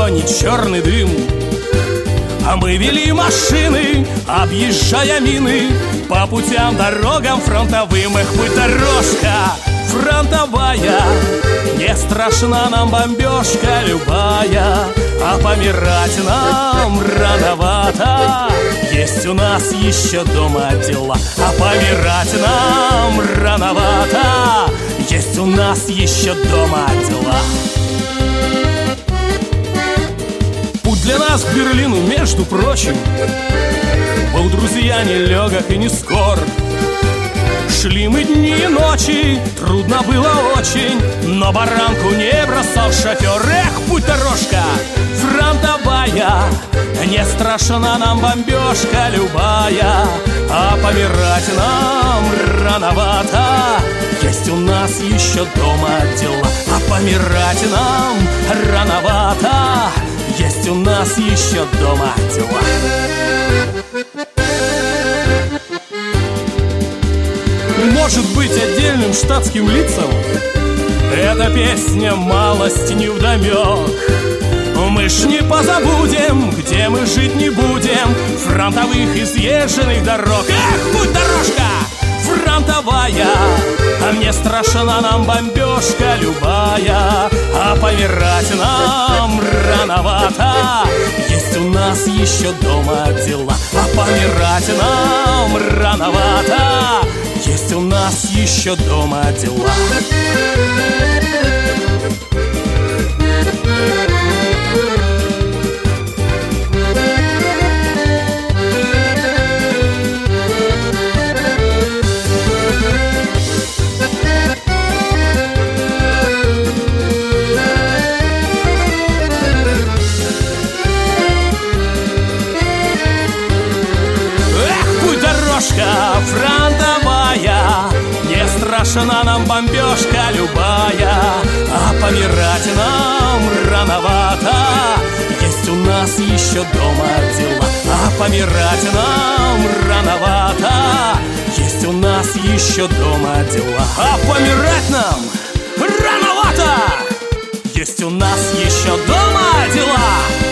вагоне черный дым. А мы вели машины, объезжая мины, по путям, дорогам фронтовым. Эх, путь дорожка фронтовая, не страшна нам бомбежка любая, а помирать нам рановато, есть у нас еще дома дела. А помирать нам рановато, есть у нас еще дома дела. Путь для нас к Берлину, между прочим, был, друзья, нелегок и не скор. Шли мы дни и ночи, трудно было очень, но баранку не бросал шофер. Эх, путь дорожка фронтовая, не страшна нам бомбежка любая, а помирать нам рановато, есть у нас еще дома дела. А помирать нам рановато, есть у нас еще дома дела. Может быть, отдельным штатским лицам эта песня малость невдомек. Мы ж не позабудем, где мы жить не будем, фронтовых изъезженных дорог. Эх, путь дорожка фронтовая, а мне страшна нам бомбежка любая, а помирать нам рановато, есть у нас еще дома дела. А помирать нам рановато, есть у нас еще дома дела. Фронтовая, не страшна нам бомбежка любая, а помирать нам рановато, есть у нас еще дома дела. А помирать нам рановато, есть у нас еще дома дела. А помирать нам рановато, есть у нас еще дома дела.